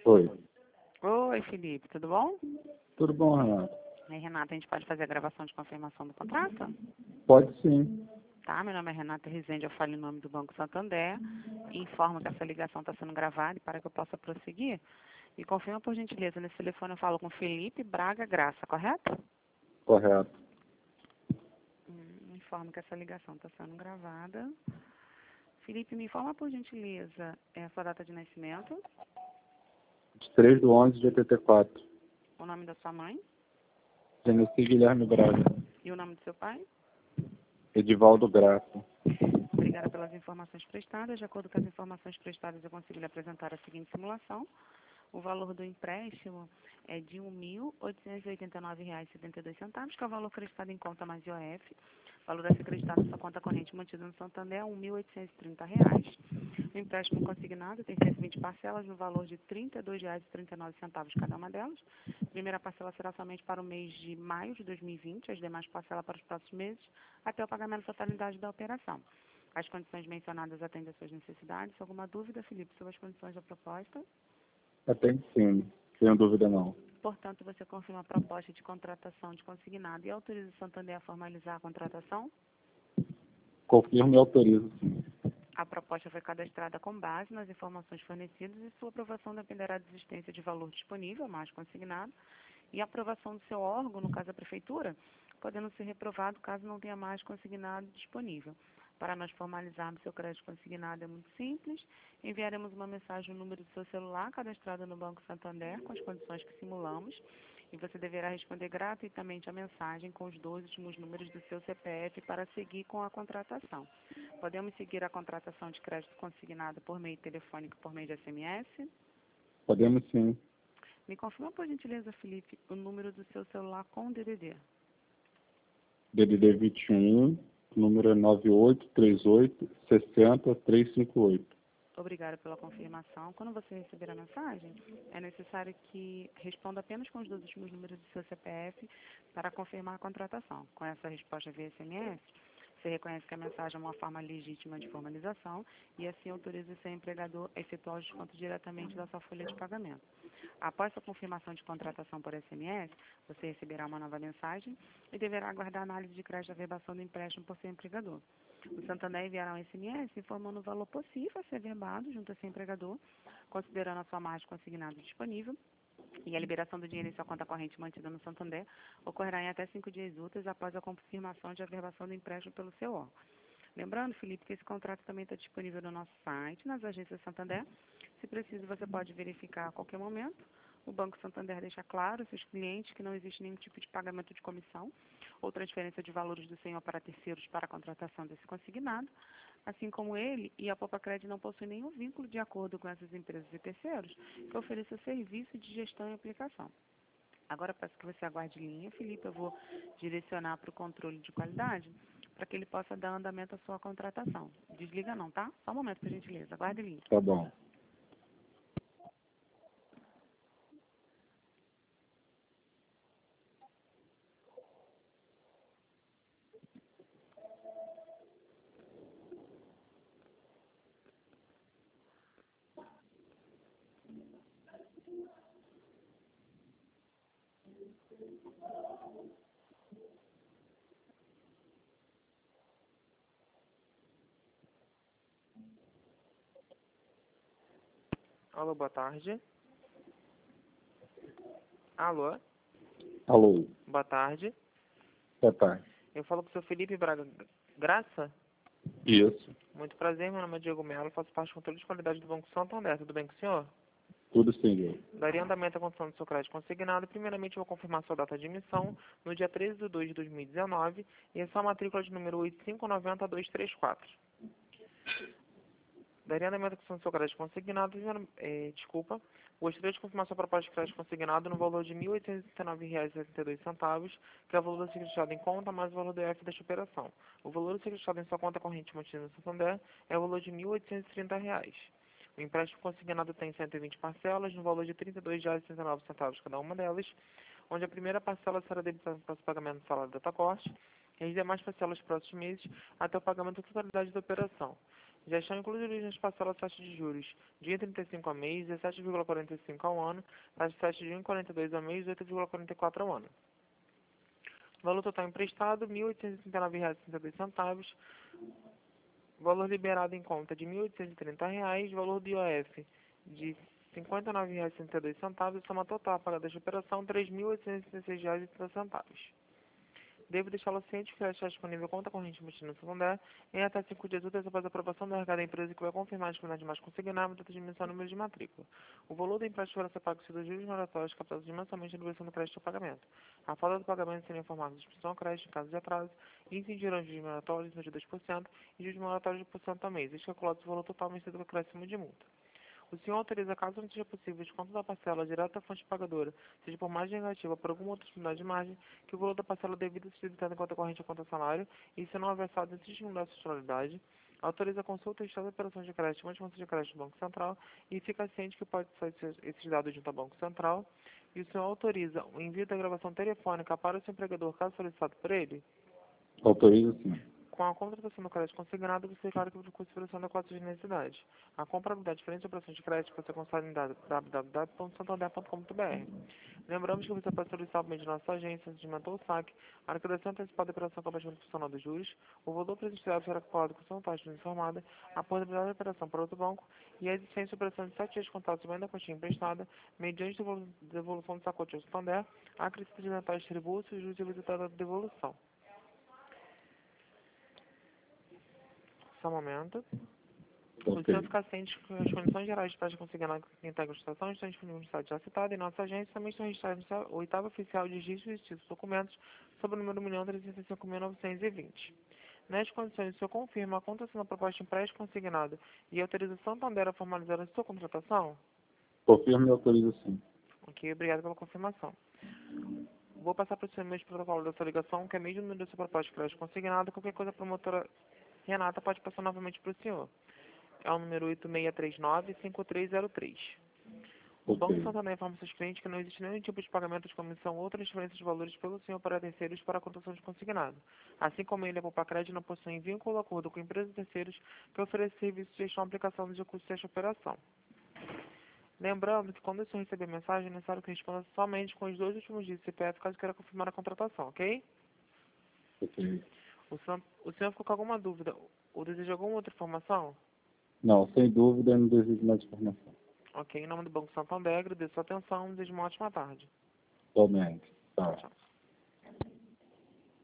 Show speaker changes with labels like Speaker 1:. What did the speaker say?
Speaker 1: Oi.
Speaker 2: Oi, Felipe, tudo bom?
Speaker 1: Tudo bom, Renato?
Speaker 2: Renata, a gente pode fazer a gravação de confirmação do contrato?
Speaker 1: Pode sim.
Speaker 2: Tá, meu nome é Renata Rezende, eu falo em nome do Banco Santander. Informo que essa ligação está sendo gravada e para que eu possa prosseguir. E confirma, por gentileza, nesse telefone eu falo com Felipe Braga Graça, correto?
Speaker 1: Correto.
Speaker 2: Informo que essa ligação está sendo gravada. Felipe, me informa, por gentileza, a sua data de nascimento,
Speaker 1: 3/11/84.
Speaker 2: o nome da sua mãe
Speaker 1: Genesi Guilherme Braga.
Speaker 2: e o nome do seu pai.
Speaker 1: Edivaldo Graça.
Speaker 2: Obrigada pelas informações prestadas. De acordo com as informações prestadas, eu consigo lhe apresentar a seguinte simulação. O valor do empréstimo é de R$ 1.889,72, que é o valor acreditado em conta mais IOF. O valor a ser acreditado na sua conta corrente mantida no Santander é R$ 1.830. O empréstimo consignado tem 120 parcelas no valor de R$ 32,39 cada uma delas. A primeira parcela será somente para o mês de maio de 2020, as demais parcelas para os próximos meses, até o pagamento da totalidade da operação. As condições mencionadas atendem às suas necessidades. Alguma dúvida, Felipe, sobre as condições da proposta?
Speaker 1: Atende sim. Sem dúvida não.
Speaker 2: Portanto, você confirma a proposta de contratação de consignado e autoriza o Santander a formalizar a contratação?
Speaker 1: Confirmo e autorizo sim.
Speaker 2: A proposta foi cadastrada com base nas informações fornecidas e sua aprovação dependerá da existência de valor disponível, mais consignado, e a aprovação do seu órgão, no caso a Prefeitura, podendo ser reprovado caso não tenha mais consignado disponível. Para nós formalizarmos seu crédito consignado é muito simples. Enviaremos uma mensagem no número do seu celular cadastrado no Banco Santander com as condições que simulamos e você deverá responder gratuitamente a mensagem com os 2 últimos números do seu CPF para seguir com a contratação. Podemos seguir a contratação de crédito consignado por meio telefônico e por meio de SMS?
Speaker 1: Podemos sim.
Speaker 2: Me confirma, por gentileza, Felipe, o número do seu celular com DDD.
Speaker 1: DDD 21, número é 983860-358.
Speaker 2: Obrigada pela confirmação. Quando você receber a mensagem, é necessário que responda apenas com os 2 últimos números do seu CPF para confirmar a contratação. Com essa resposta via SMS, você reconhece que a mensagem é uma forma legítima de formalização e assim autoriza o seu empregador a efetuar o desconto diretamente da sua folha de pagamento. Após a confirmação de contratação por SMS, você receberá uma nova mensagem e deverá aguardar a análise de crédito da verbação do empréstimo por seu empregador. O Santander enviará um SMS informando o valor possível a ser verbado junto ao seu empregador, considerando a sua margem consignada disponível, e a liberação do dinheiro em sua conta corrente mantida no Santander ocorrerá em até 5 dias úteis após a confirmação de averbação do empréstimo pelo seu órgão. Lembrando, Felipe, que esse contrato também está disponível no nosso site, nas agências Santander. Se preciso, você pode verificar a qualquer momento. O Banco Santander deixa claro aos seus clientes que não existe nenhum tipo de pagamento de comissão ou transferência de valores do senhor para terceiros para a contratação desse consignado, assim como ele e a Popacred não possuem nenhum vínculo de acordo com essas empresas e terceiros que ofereçam serviço de gestão e aplicação. Agora peço que você aguarde em linha, Felipe, eu vou direcionar para o controle de qualidade para que ele possa dar andamento à sua contratação. Desliga não, tá? Só um momento, por gentileza. Aguarde em linha.
Speaker 1: Tá bom.
Speaker 3: Alô, boa tarde. Alô,
Speaker 1: Alô.
Speaker 3: boa tarde.
Speaker 1: Boa tarde.
Speaker 3: Eu falo com o seu Felipe Braga Graça.
Speaker 1: Isso.
Speaker 3: Muito prazer, meu nome é Diego Melo, faço parte do controle de qualidade do Banco Santander. Tudo bem com o senhor?
Speaker 1: Tudo sim, Diego.
Speaker 3: Daria andamento à construção do seu crédito consignado. Primeiramente, eu vou confirmar sua data de emissão no dia 13 de 2 de 2019 e a sua matrícula de número 8590234. Daria andamento à construção do seu crédito consignado. Gostaria de confirmar sua proposta de crédito consignado no valor de R$ 1.869,62, que é o valor secretado em conta mais o valor do IF desta operação. O valor secretado em sua conta corrente mantida no Santander é o valor de R$ 1.830. O empréstimo consignado tem 120 parcelas, no valor de R$ 32,69 cada uma delas, onde a primeira parcela será debitada para o pagamento do salário da corte e as demais parcelas próximos meses até o pagamento da totalidade da operação. Já estão incluídos nas parcelas taxas de juros de 1,35 ao mês, 17,45 ao ano, taxa de 1,42 ao mês, 8,44 ao ano. Valor total emprestado, R$ 1.839,62. Valor liberado em conta de R$ 1.830. Valor do IOF de R$ 59,62. Soma total pagada desta operação, R$ 3.836,30. Devo deixá-lo ciente que ela está disponível conta corrente embutida no Santander em até 5 dias úteis após a aprovação do RH da empresa, que vai confirmar a disponibilidade de mais consignável, data de dimensão e número de matrícula. O valor do empréstimo será ser pago se dos juros moratórios captados mensalmente na versão do crédito ao pagamento. A falta do pagamento será informada de exposição ao crédito em caso de atraso e incidirão juros moratórios de 2% e juros moratórios de 1% ao mês. Este calculado o valor total vencido com acréscimo de multa. O senhor autoriza, caso não seja possível, o desconto da parcela direta à fonte pagadora, seja por margem negativa ou por alguma outra unidade de margem, que o valor da parcela devida seja debitado em conta corrente ou conta salário, e se não houver saldo antes de mudar a sua titularidade, autoriza a consulta e estado de operações de crédito antes de conta de crédito do Banco Central e fica ciente que pode ser esses dados junto ao Banco Central, e o senhor autoriza o envio da gravação telefônica para o seu empregador, caso solicitado por ele.
Speaker 1: Autoriza sim.
Speaker 3: Com a contratação do crédito consignado, você declara que o curso de operação da quatro de necessidade. A comprabilidade de diferentes operações de crédito pode ser consultada em www.santander.com.br. Lembramos que você pode solicitar por meio de nossa agência, de ou saque, a liquidação antecipada da operação com abatimento funcional dos juros, o valor presupuestado será calculado com sua taxa informada, a possibilidade da operação para outro banco e a existência de operação de 7 dias de contato sobre a quantia emprestada, mediante devolução do sacote ao Santander, a acrescida de mentais tributos e juros ilusitados da devolução. Só um momento. O
Speaker 1: Ok.
Speaker 3: senhor fica ciente que as condições gerais de prática consignada em integra estão disponíveis no site já citado e nossa agência também estão registradas no oitavo oficial de registro de títulos e documentos sob o número 1.365.920. Nestas condições, o senhor confirma a contação da proposta de empréstimo consignado e autoriza o Santander a formalizar a sua contratação?
Speaker 1: Confirma e autoriza sim.
Speaker 3: Ok, obrigado pela confirmação. Vou passar para o senhor o mesmo protocolo da sua ligação, que é mesmo o número da sua proposta de crédito consignado. Qualquer coisa, a promotora Renata pode passar novamente para o senhor. É o número 8639-5303. O Banco
Speaker 1: Ok.
Speaker 3: Santander informa seus clientes que não existe nenhum tipo de pagamento de comissão ou transferência de valores pelo senhor para terceiros para a contação de consignado. Assim como ele, a Poupacred não possui vínculo ou acordo com empresas de terceiros que oferecem serviços de gestão e aplicação dos recursos desta operação. Lembrando que quando o senhor receber mensagem, é necessário que responda somente com os 2 últimos dígitos do CPF caso queira confirmar a contratação, ok?
Speaker 1: Ok.
Speaker 3: O senhor ficou com alguma dúvida ou deseja alguma outra informação?
Speaker 1: Não, sem dúvida, eu não desejo mais informação.
Speaker 3: Ok, em nome do Banco Santander, agradeço a atenção e desejo uma ótima tarde.
Speaker 1: Somente. Tá.
Speaker 3: Tchau.